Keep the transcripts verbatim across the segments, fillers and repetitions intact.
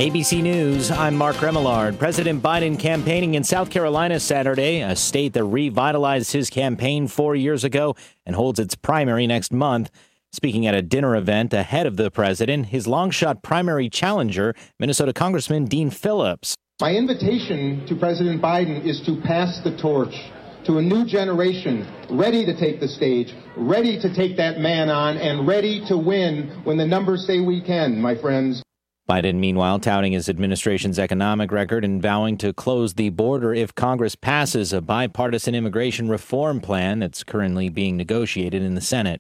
A B C News, I'm Mark Remillard. President Biden campaigning in South Carolina Saturday, a state that revitalized his campaign four years ago and holds its primary next month. Speaking at a dinner event ahead of the president, his long-shot primary challenger, Minnesota Congressman Dean Phillips. My invitation to President Biden is to pass the torch to a new generation ready to take the stage, ready to take that man on, and ready to win when the numbers say we can, my friends. Biden, meanwhile, touting his administration's economic record and vowing to close the border if Congress passes a bipartisan immigration reform plan that's currently being negotiated in the Senate.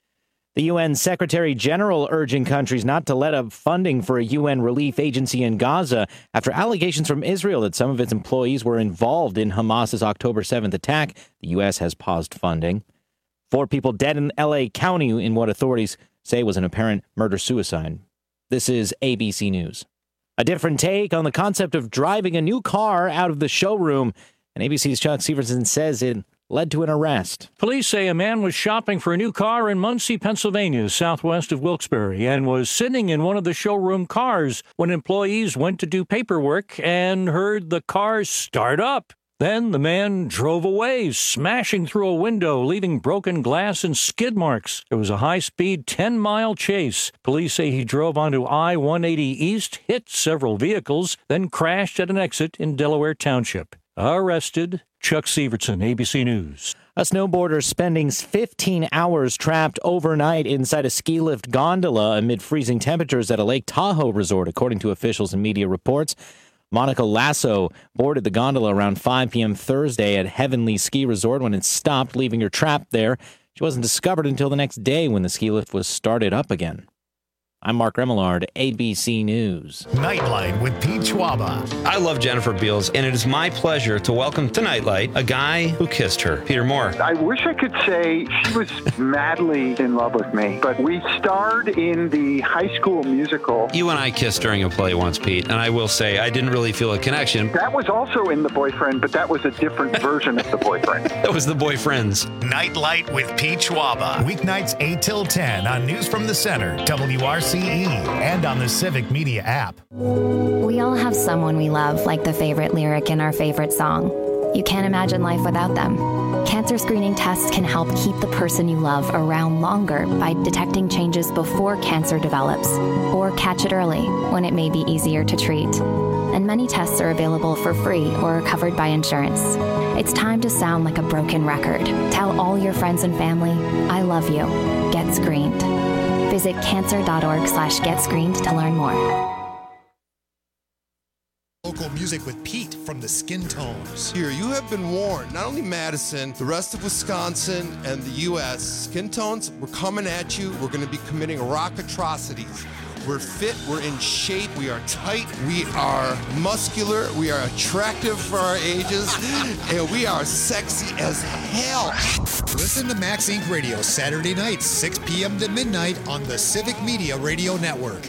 The U N Secretary General urging countries not to let up funding for a U N relief agency in Gaza after allegations from Israel that some of its employees were involved in Hamas's October seventh attack. The U S has paused funding. Four people dead in L A County in what authorities say was an apparent murder-suicide. This is A B C News. A different take on the concept of driving a new car out of the showroom. And A B C's Chuck Severson says it led to an arrest. Police say a man was shopping for a new car in Muncie, Pennsylvania, southwest of Wilkes-Barre, and was sitting in one of the showroom cars when employees went to do paperwork and heard the car start up. Then the man drove away, smashing through a window, leaving broken glass and skid marks. It was a high-speed ten-mile chase. Police say he drove onto I one eighty East, hit several vehicles, then crashed at an exit in Delaware Township. Arrested. Chuck Severson, A B C News. A snowboarder spending fifteen hours trapped overnight inside a ski lift gondola amid freezing temperatures at a Lake Tahoe resort, according to officials and media reports. Monica Lasso boarded the gondola around five p.m. Thursday at Heavenly Ski Resort when it stopped, leaving her trapped there. She wasn't discovered until the next day when the ski lift was started up again. I'm Mark Remillard, A B C News. Nightlight with Pete Schwaba. I love Jennifer Beals, and it is my pleasure to welcome to Nightlight a guy who kissed her, Peter Moore. I wish I could say she was madly in love with me, but we starred in the High School Musical. You and I kissed during a play once, Pete, and I will say I didn't really feel a connection. That was also in The Boyfriend, but that was a different version of The Boyfriend. That was The Boyfriends. Nightlight with Pete Schwaba. Weeknights eight till ten on News from the Center, W R C E, and on the Civic Media app. We all have someone we love, like the favorite lyric in our favorite song. You can't imagine life without them. Cancer screening tests can help keep the person you love around longer by detecting changes before cancer develops, or catch it early when it may be easier to treat. And many tests are available for free or are covered by insurance. It's time to sound like a broken record. Tell all your friends and family, I love you. Get screened. Visit cancer.org slash get screened to learn more. Local music with Pete from the Skin Tones. Here, you have been warned. Not only Madison, the rest of Wisconsin and the U S Skin Tones, we're coming at you. We're going to be committing rock atrocities. We're fit, we're in shape, we are tight, we are muscular, we are attractive for our ages, and we are sexy as hell. Listen to Max Inc Radio Saturday nights, six p.m. to midnight on the Civic Media Radio Network.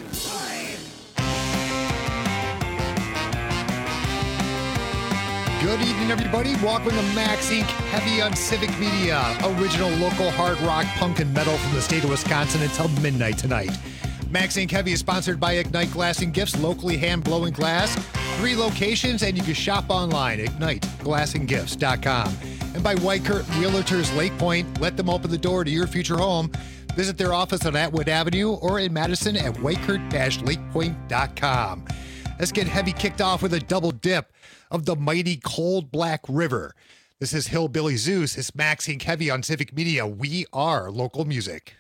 Good evening, everybody. Welcome to Max Incorporated, heavy on Civic Media. Original local hard rock, punk, and metal from the state of Wisconsin until midnight tonight. Max Incorporated Heavy is sponsored by Ignite Glass and Gifts, locally hand-blowing glass. Three locations, and you can shop online, ignite glass and gifts dot com. And by White Curtain Realtors Lake Point. Let them open the door to your future home. Visit their office on Atwood Avenue or in Madison at white curtain dash lake point dot com. Let's get heavy kicked off with a double dip of the mighty Cold Black River. This is Hillbilly Zeus. It's Max Incorporated Heavy on Civic Media. We are local music.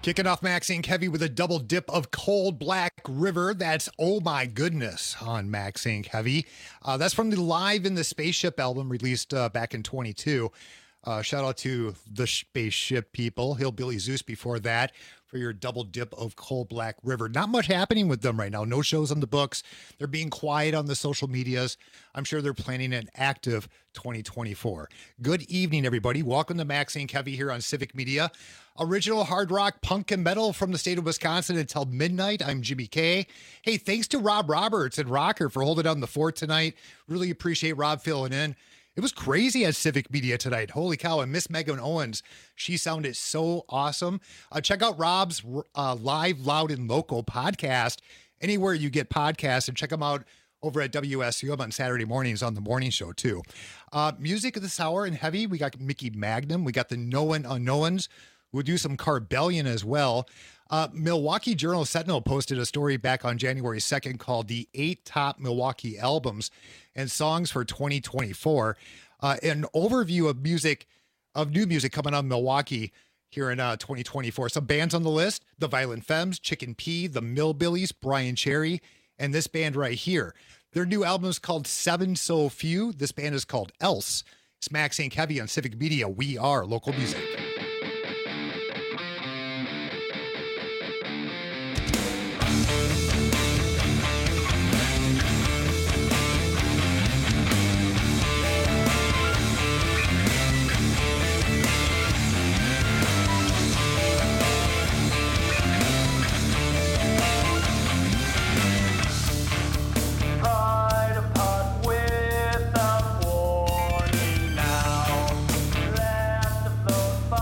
Kicking off Max Inc Heavy with a double dip of Cold Black River. That's Oh My Goodness on Max Inc Heavy. Uh, that's from the Live in the Spaceship album released uh, back in twenty-two. Uh, shout out to the Spaceship people. Hillbilly Zeus before that for your double dip of Cold Black River. Not much happening with them right now. No shows on the books. They're being quiet on the social medias. I'm sure they're planning an active twenty twenty-four. Good evening, everybody. Welcome to Max Inc Heavy here on Civic Media. Original hard rock, punk, and metal from the state of Wisconsin until midnight. I'm Jimmy K. Hey, thanks to Rob Roberts and Rocker for holding down the fort tonight. Really appreciate Rob filling in. It was crazy at Civic Media tonight. Holy cow. And Miss Megan Owens, she sounded so awesome. Uh, check out Rob's uh, Live, Loud, and Local podcast anywhere you get podcasts, and check them out over at W S U M on Saturday mornings on the morning show, too. Uh, music of this hour and heavy, we got Mickey Magnum. We got the Known Unknowns. We'll do some Carbellion as well. Uh, Milwaukee Journal Sentinel posted a story back on January second called The Eight Top Milwaukee Albums and Songs for twenty twenty-four. Uh, an overview of music, of new music coming out of Milwaukee here in uh, twenty twenty-four. Some bands on the list: The Violent Femmes, Chicken Pea, The Millbillies, Brian Cherry, and this band right here. Their new album is called Seven So Few. This band is called Else. It's Max Inc Heavy on Civic Media. We are local music. Without warning now, left afloat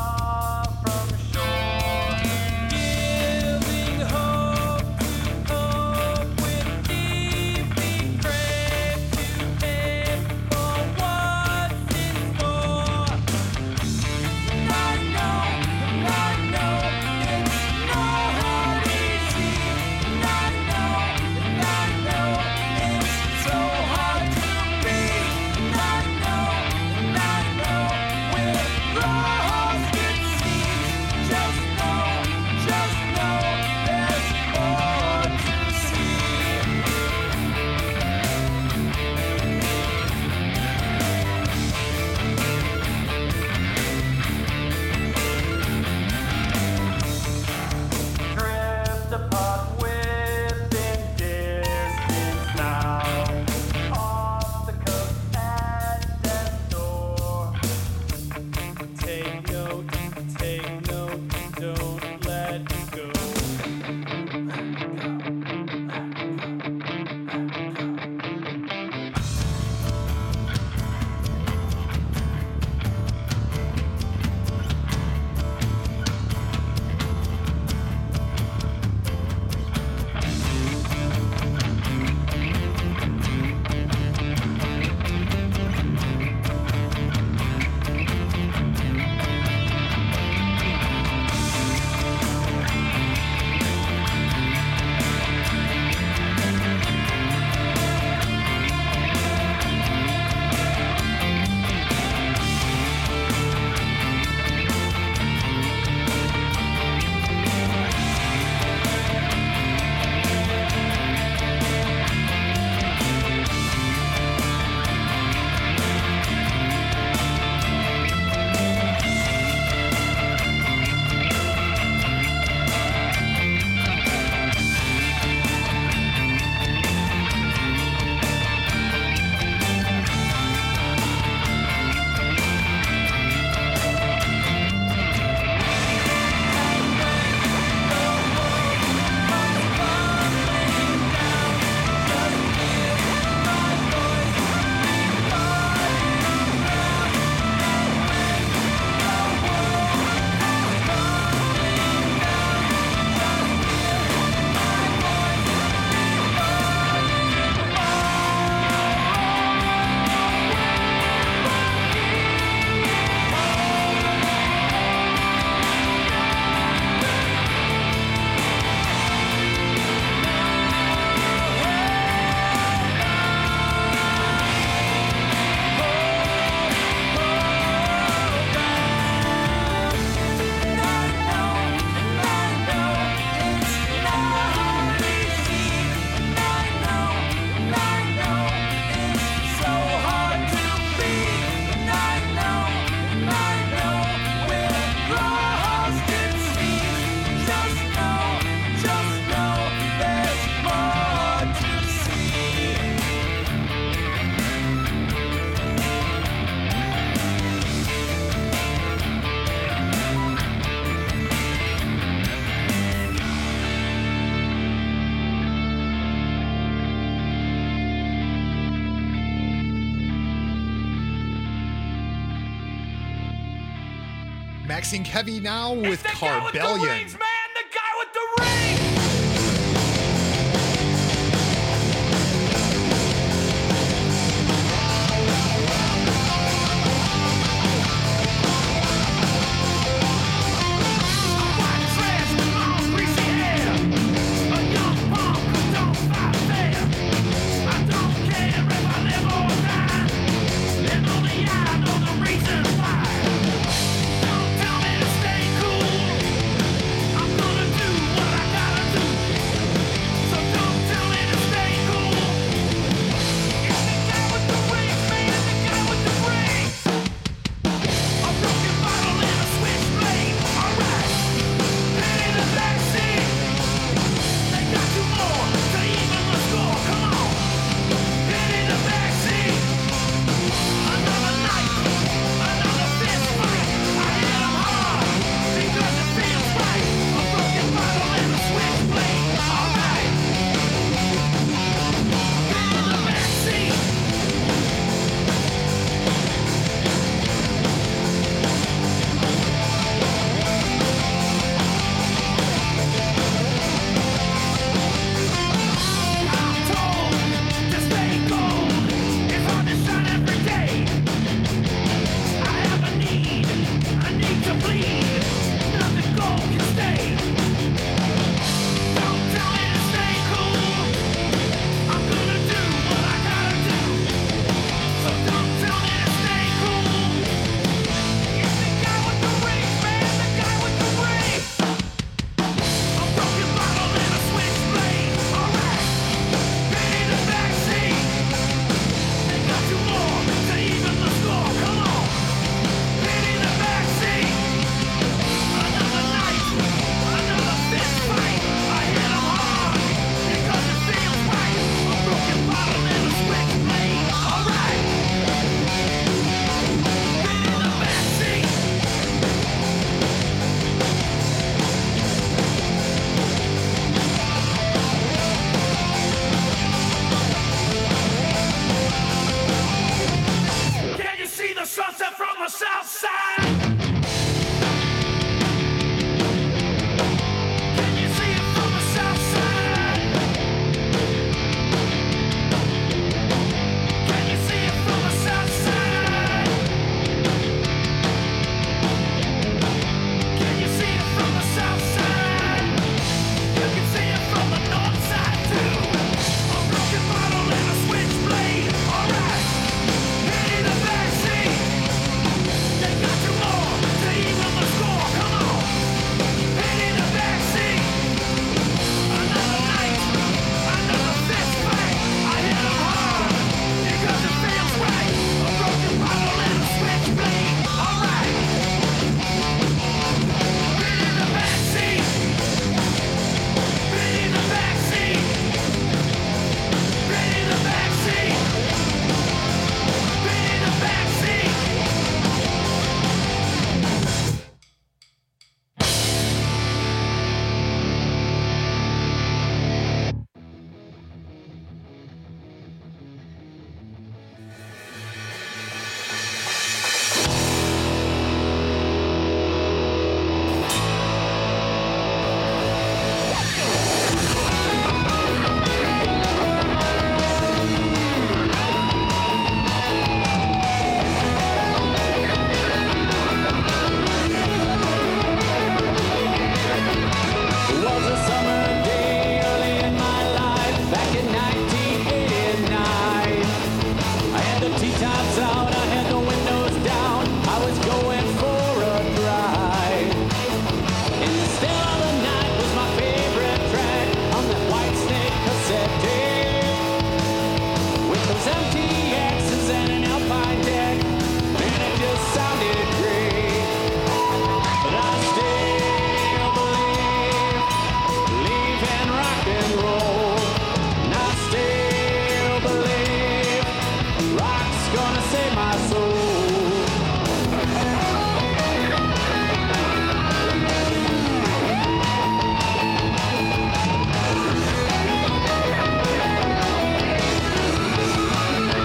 Maxine Heavy now with Carbellion.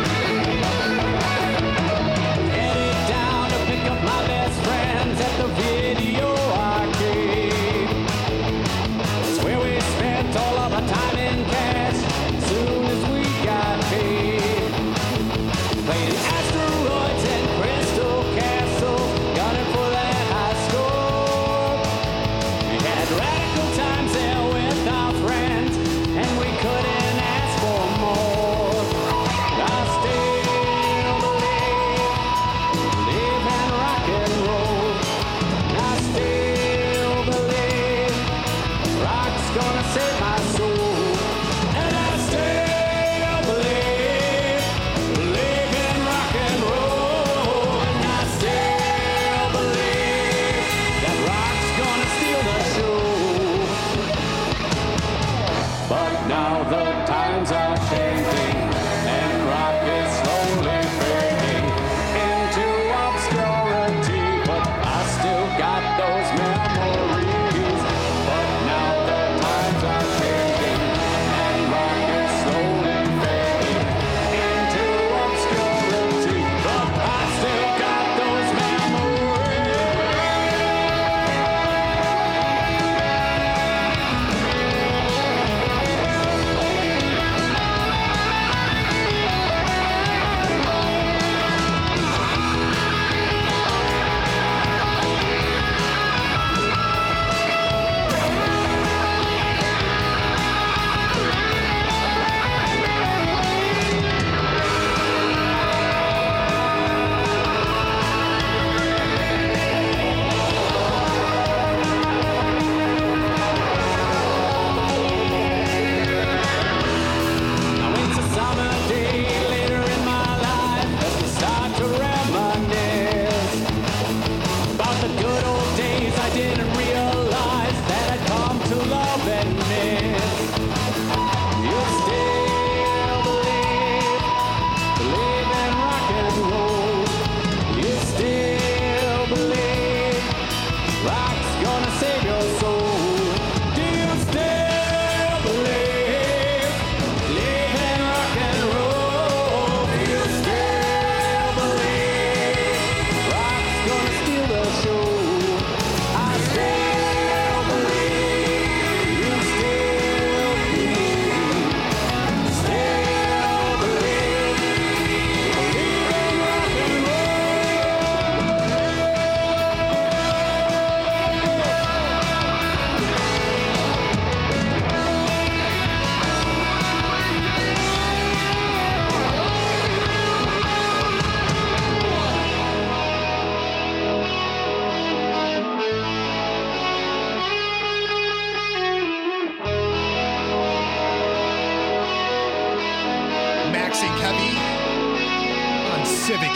the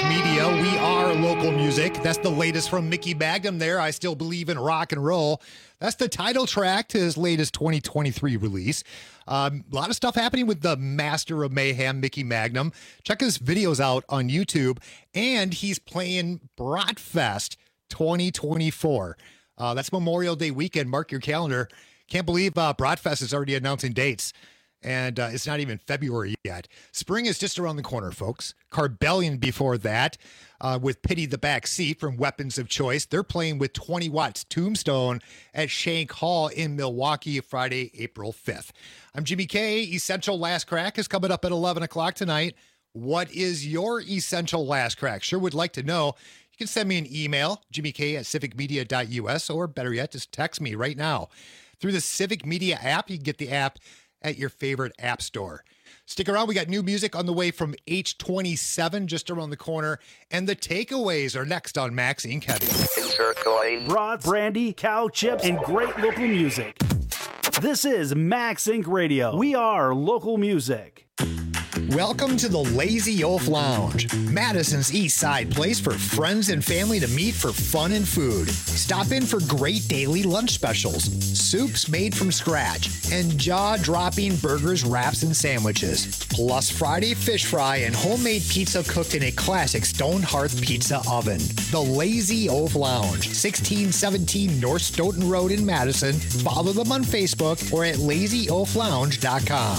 Media. We are local music. That's the latest from Mickey Magnum there. I Still Believe in Rock and Roll. That's the title track to his latest twenty twenty-three release. Um, a lot of stuff happening with the master of mayhem, Mickey Magnum. Check his videos out on YouTube. And he's playing Bratfest twenty twenty-four. Uh, that's Memorial Day weekend. Mark your calendar. Can't believe uh, Bratfest is already announcing dates. And uh, it's not even February yet. Spring is just around the corner, folks. Carbellion before that, uh, with Pity the Backseat from Weapons of Choice. They're playing with twenty watts Tombstone at Shank Hall in Milwaukee, Friday, April fifth. I'm Jimmy K. Essential Last Crack is coming up at eleven o'clock tonight. What is your Essential Last Crack? Sure would like to know. You can send me an email, jimmy k at civic media dot u s, or better yet, just text me right now. Through the Civic Media app, you can get the app at your favorite app store. Stick around. We got new music on the way from H twenty-seven just around the corner. And the takeaways are next on Max Inc Heavy. Insert coin. Brats, brandy, cow chips, and great local music. This is Max Inc Radio. We are local music. Welcome to the Lazy Oaf Lounge, Madison's East Side place for friends and family to meet for fun and food. Stop in for great daily lunch specials, soups made from scratch, and jaw-dropping burgers, wraps, and sandwiches. Plus Friday fish fry and homemade pizza cooked in a classic stone hearth pizza oven. The Lazy Oaf Lounge, sixteen seventeen North Stoughton Road in Madison. Follow them on Facebook or at lazy oaf lounge dot com.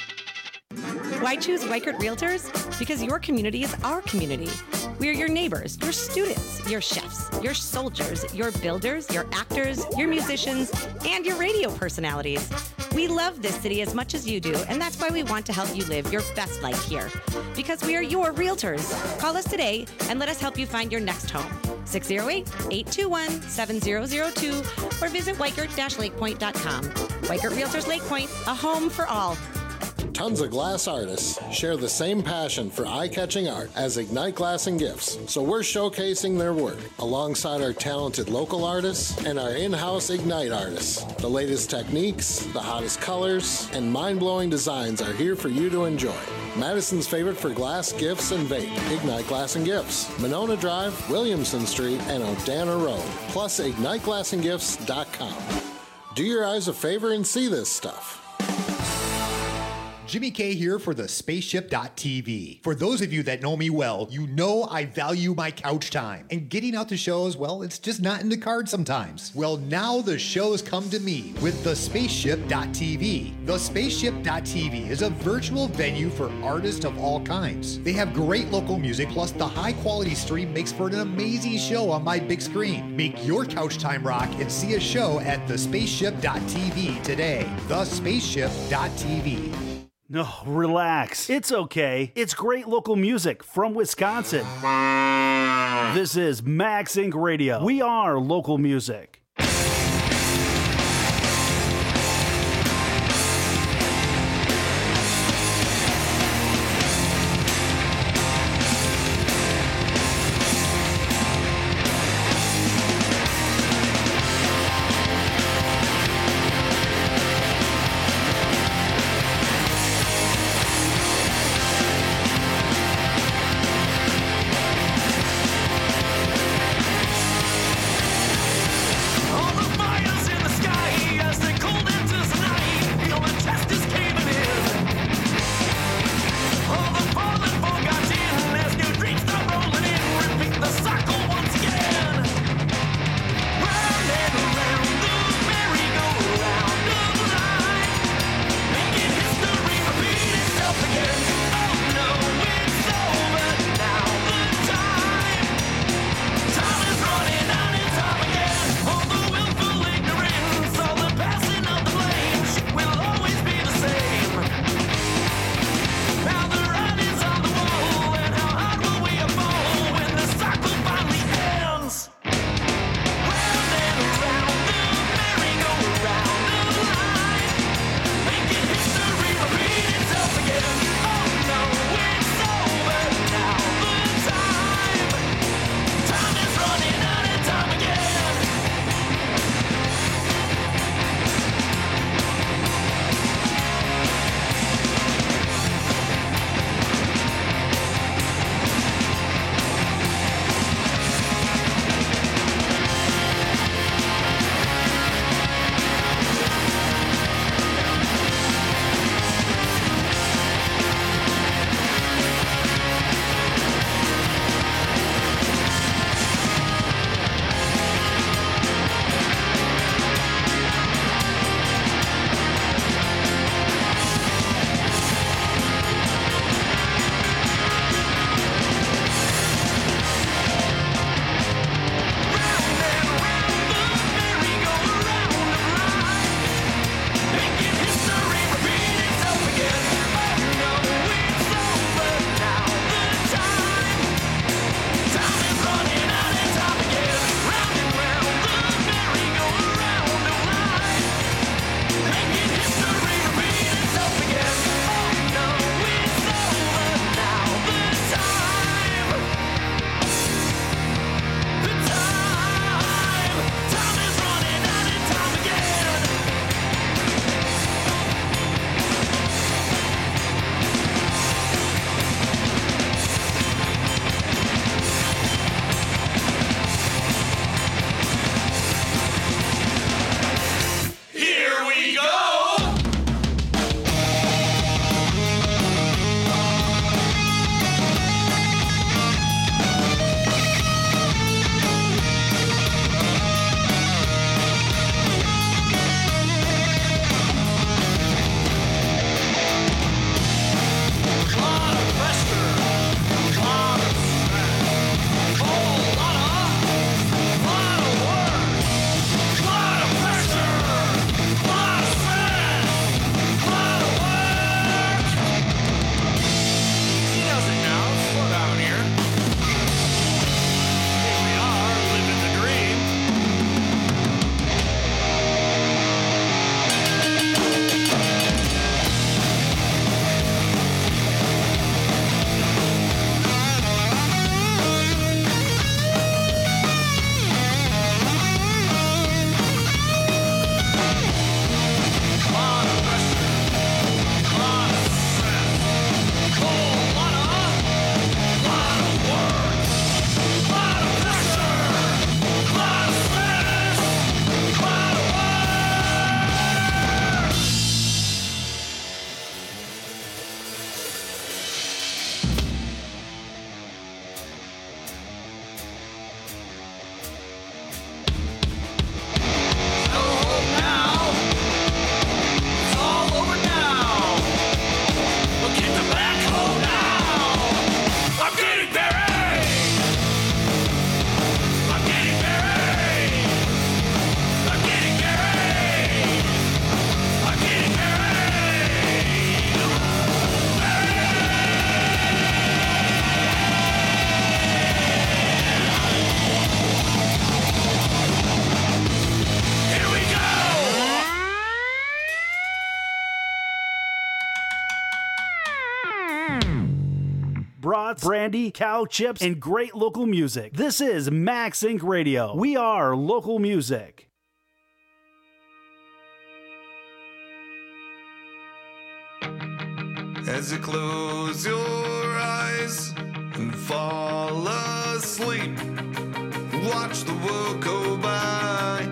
Why choose Weichert Realtors? Because your community is our community. We are your neighbors, your students, your chefs, your soldiers, your builders, your actors, your musicians, and your radio personalities. We love this city as much as you do, and that's why we want to help you live your best life here. Because we are your realtors. Call us today and let us help you find your next home. six oh eight, eight two one, seven oh oh two or visit weichert dash lake point dot com. Weichert Realtors Lake Point, a home for all. Tons of glass artists share the same passion for eye-catching art as Ignite Glass and Gifts, so we're showcasing their work alongside our talented local artists and our in-house Ignite artists. The latest techniques, the hottest colors, and mind-blowing designs are here for you to enjoy. Madison's favorite for glass, gifts, and vape, Ignite Glass and Gifts, Monona Drive, Williamson Street, and O'Dana Road, plus ignite glass and gifts dot com. Do your eyes a favor and see this stuff. Jimmy K here for the spaceship dot t v. For those of you that know me well, you know I value my couch time. And getting out to shows, well, it's just not in the cards sometimes. Well, now the shows come to me with the spaceship dot t v. The spaceship dot t v is a virtual venue for artists of all kinds. They have great local music, plus the high quality stream makes for an amazing show on my big screen. Make your couch time rock and see a show at the spaceship dot t v today. the spaceship dot t v. No, relax. It's okay. It's great local music from Wisconsin. This is Max Inc Radio. We are local music. nuts, brandy, cow chips, and great local music. This is Max Inc Radio. We are local music. As you close your eyes and fall asleep, watch the world go by.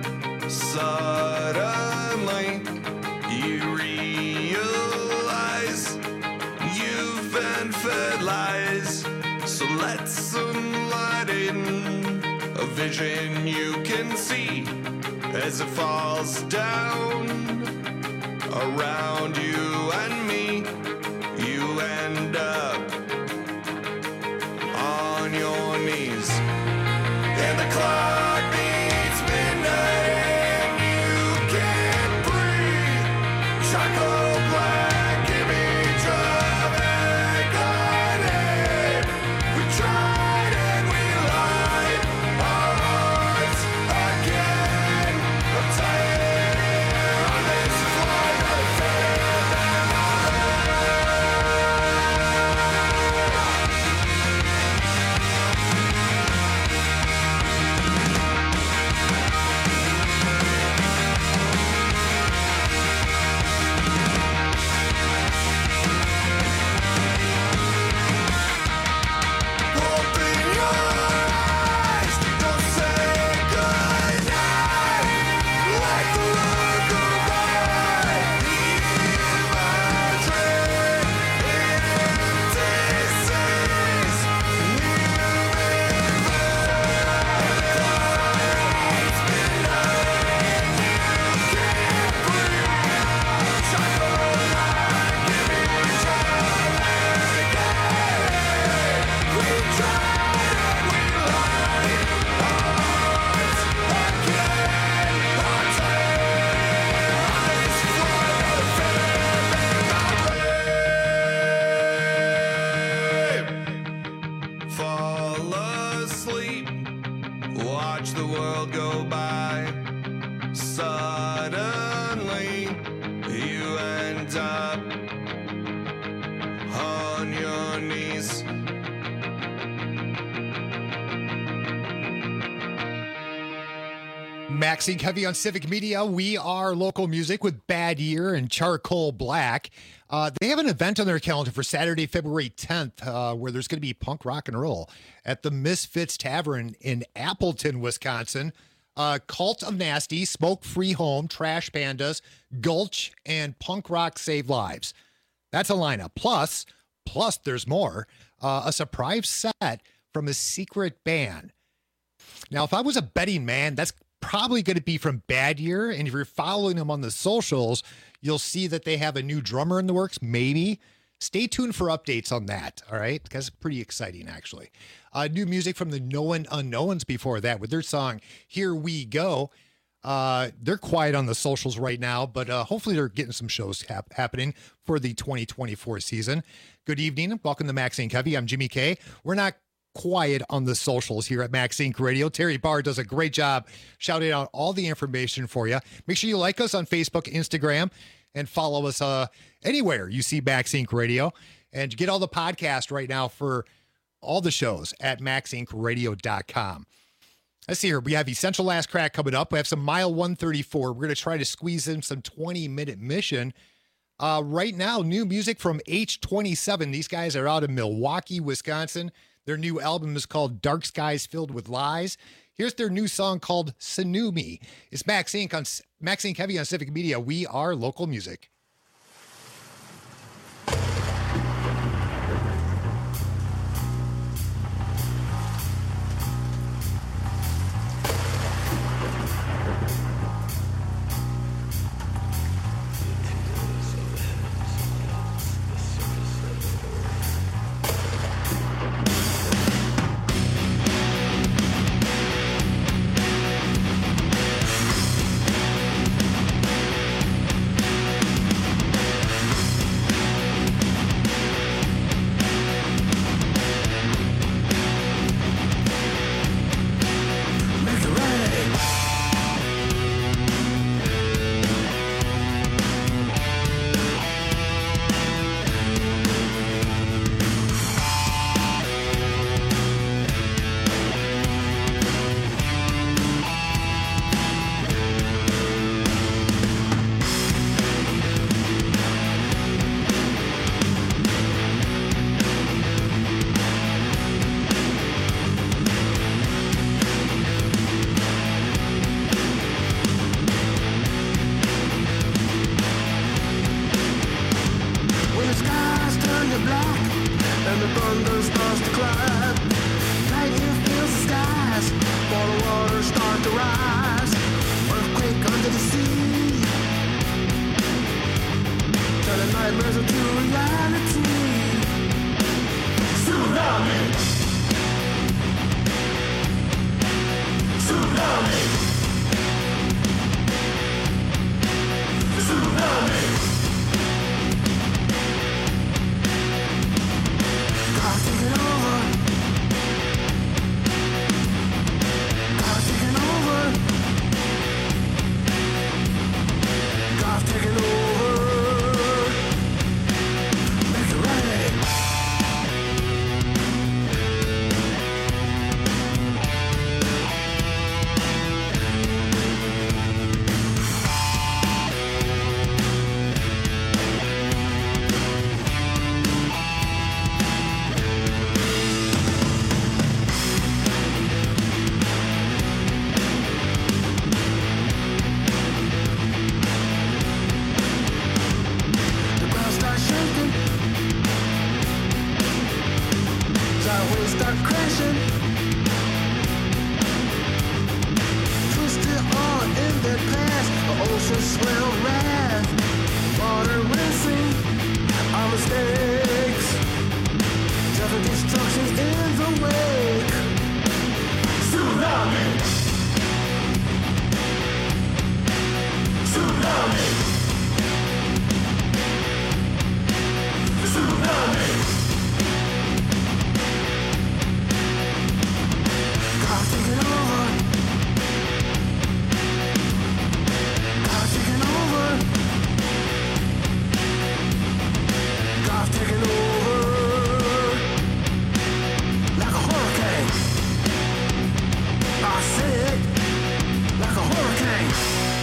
Suddenly you realize you've been fed lies. So let some light in, a vision you can see as it falls down around you and me. You end up on your knees, and the clock beats midnight, and you can't breathe. Charcoal black image of agony. We tried and we lied our hearts again. I'm tired on this flight of faith. Fall asleep, watch the world go by. Suddenly, you end up on your knees. Max Inc Heavy on Civic Media. We are local music with Bad Year and Charcoal Black. Uh, they have an event on their calendar for Saturday, February tenth, uh, where there's going to be punk rock and roll at the Misfits Tavern in Appleton, Wisconsin. Uh, Cult of Nasty, Smoke Free Home, Trash Pandas, Gulch, and Punk Rock Save Lives. That's a lineup. Plus, plus there's more. Uh, a surprise set from a secret band. Now, if I was a betting man, that's probably going to be from Bad Year. And if you're following them on the socials, you'll see that they have a new drummer in the works, maybe. Stay tuned for updates on that, all right? Because it's pretty exciting, actually. Uh, new music from the Known Unknowns before that with their song, Here We Go. Uh, they're quiet on the socials right now, but uh, hopefully they're getting some shows hap- happening for the twenty twenty-four season. Good evening. Welcome to Max Inc Heavy. I'm Jimmy K. We're not quiet on the socials here at Max Inc Radio. Terry Barr does a great job shouting out all the information for you. Make sure you like us on Facebook, Instagram, and follow us uh, anywhere you see Max Inc Radio. And get all the podcasts right now for all the shows at max inc radio dot com. Let's see here. We have Essential Last Crack coming up. We have some Mile one thirty-four. We're going to try to squeeze in some twenty-minute Mission. Uh, right now, new music from H twenty-seven. These guys are out of Milwaukee, Wisconsin. Their new album is called Dark Skies Filled with Lies. Here's their new song called Sanumi. It's Max Inc on Max Inc Heavy on Civic Media. We are local music. rise. Earthquake under the sea, turning nightmares into reality. Tsunami, tsunami, tsunami. God's taking over. God's taking over. God's taking over. Make it rain. The ground starts shaking. Sideways start crashing. Twisted on in their past. The ocean swell wrath. Water rinsing our mistakes. Death and destruction in the wake. Tsunami. Tsunami. Tsunami. God's taking over. God's taking over. God's taking over. Like a hurricane. I said, like a hurricane.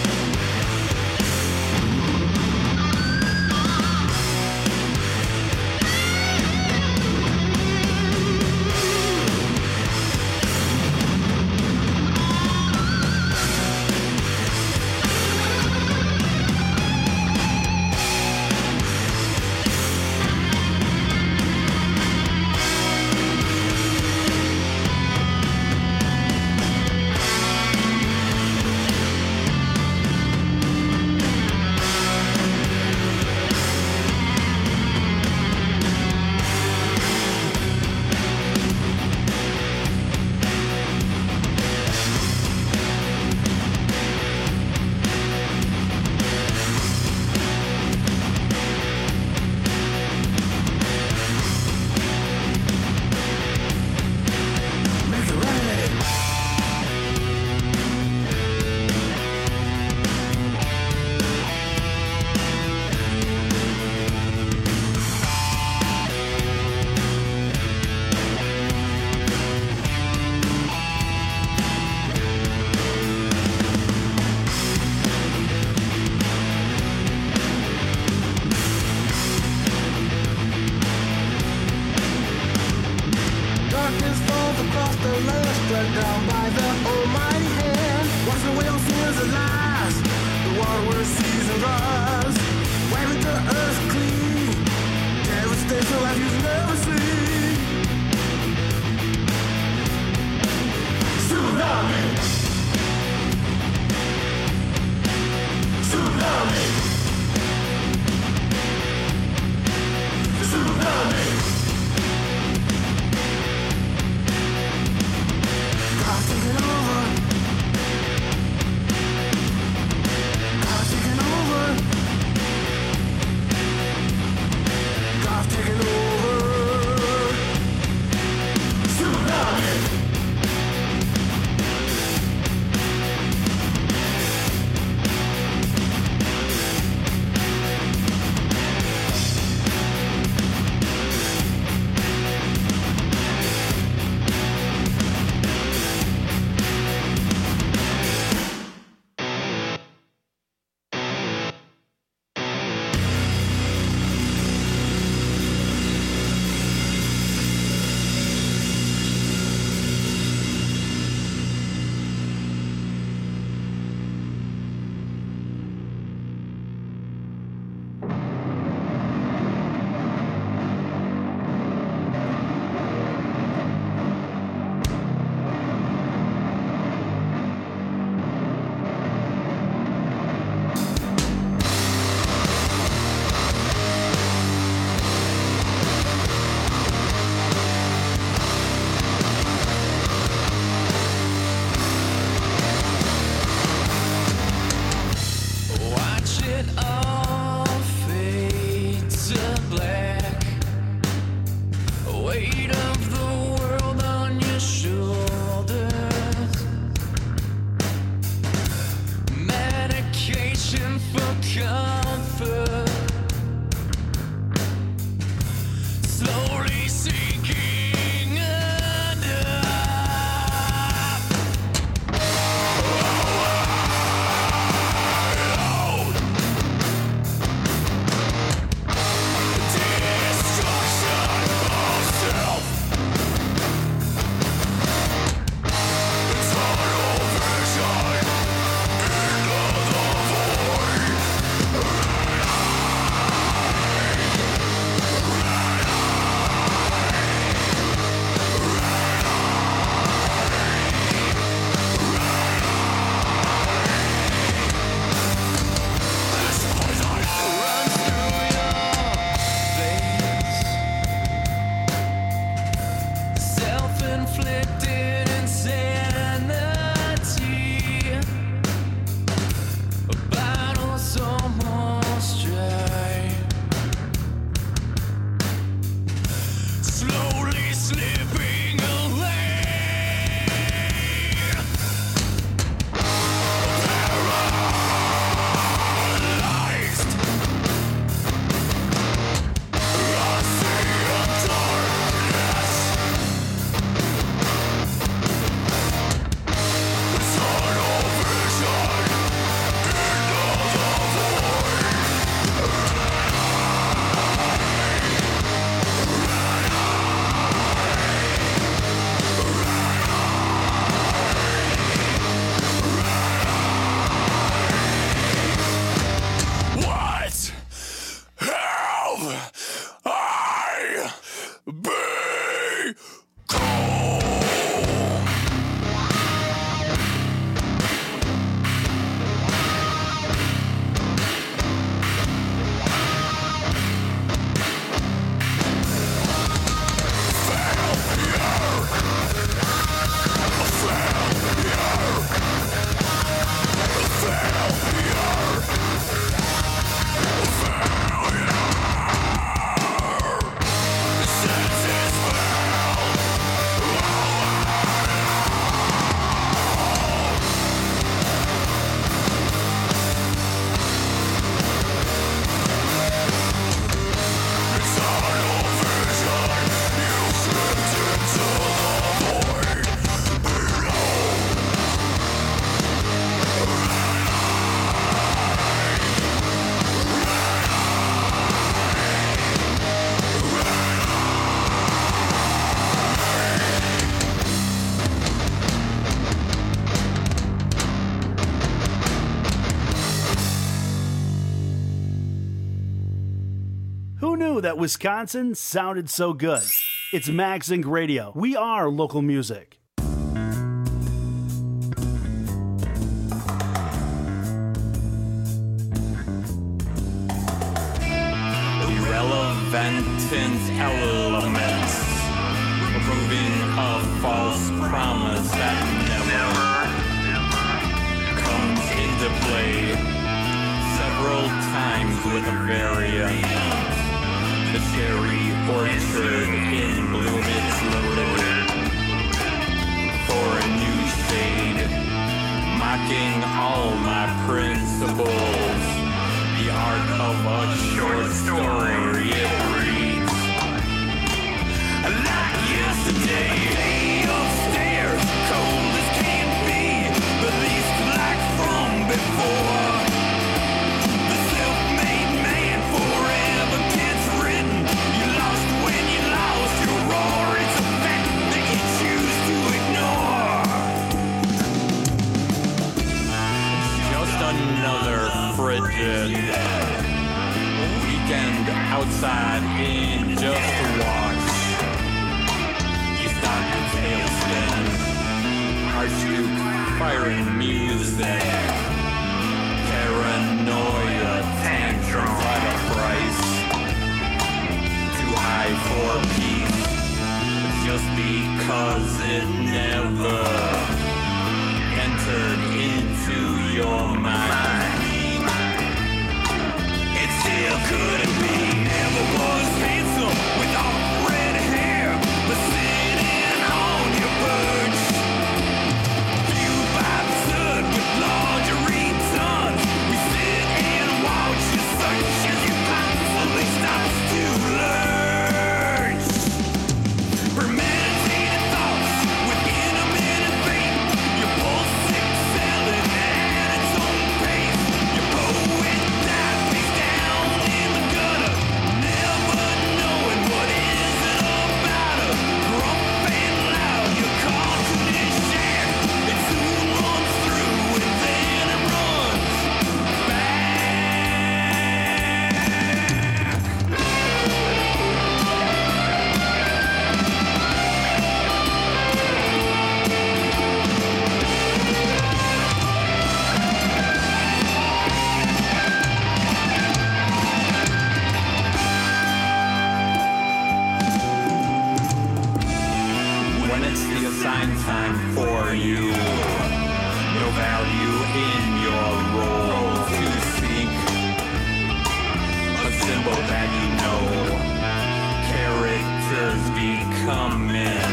Make it rain. Darkness falls across the land, struck down by the almighty hand. Washing away all sins and lies. The water where season rise. Wiping the earth clean. Devastation like you've never seen. Tsunami. Tsunami. Tsunami. God's taking over. God's taking over. God's taking over. knew that Wisconsin sounded so good. It's MagZinc Radio. We are local music. Irrelevant elements, proving a false promise that never comes into play. Several times with a variant, the cherry orchard in bloom it's loaded for a new shade, mocking all my principles. The art of a short story, it reads like yesterday. Upstairs, cold as can be, the least like from before. The self-made man forever gets written. You lost when you lost your roar. It's a fact that you choose to ignore. Just another frigid weekend outside in just a wash. You start your tailspin, Archduke firing music, paranoia tantrums at a price too high for peace, just because it never entered into your mind. It still couldn't be, never was handsome with all red hair, but sitting on your perch, viewed by the sun with lingerie tons. We sit and watch you search as you constantly stops to lurch. Premeditated thoughts with intermittent fate. Your pulse excelling at its own pace. Your poet died face down in the gutter, never knowing what is it about her. Rough and loud, your continent shared. It soon runs through and then it runs back. When it's the assigned time for you, no value in your role to seek a symbol that you know. Characters becoming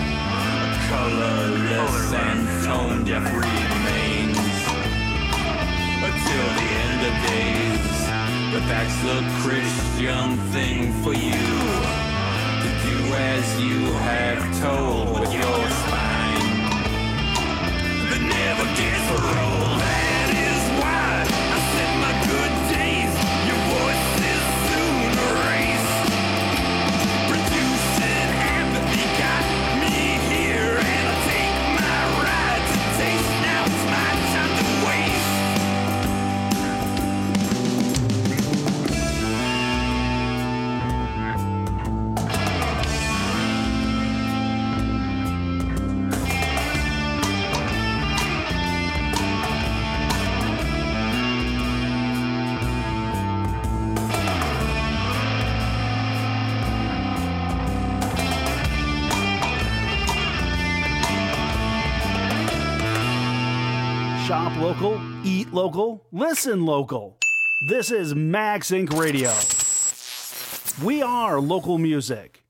colorless and tone deaf remains until the end of days. But that's the Christian thing for you. Do as you have told with your spine, that never gets parole. That is why I set my good days. Your voices soon erase. Producing apathy got me here, and I take my ride to taste. Now it's my time to waste. Shop local, eat local, listen local. This is MagZinc Radio. We are local music.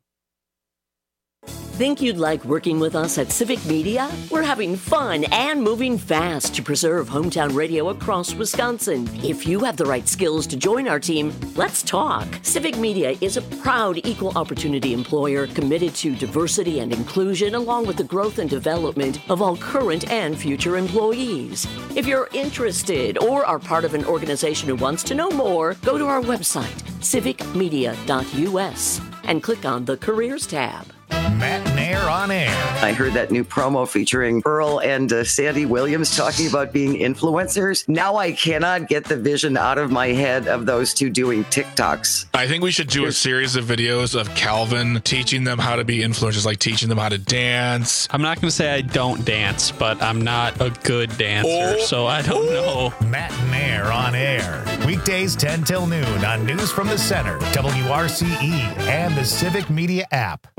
Think you'd like working with us at Civic Media? We're having fun and moving fast to preserve hometown radio across Wisconsin. If you have the right skills to join our team, let's talk. Civic Media is a proud equal opportunity employer committed to diversity and inclusion, along with the growth and development of all current and future employees. If you're interested or are part of an organization who wants to know more, go to our website, civic media dot u s, and click on the Careers tab. Matt Nair Nair on Air. I heard that new promo featuring Earl and uh, Sandy Williams talking about being influencers. Now I cannot get the vision out of my head of those two doing TikToks. I think we should do a series of videos of Calvin teaching them how to be influencers, like teaching them how to dance. I'm not going to say I don't dance, but I'm not a good dancer, Oh. so I don't know. Matt and Nair on Air. Weekdays ten till noon on News from the Center, W R C E, and the Civic Media app.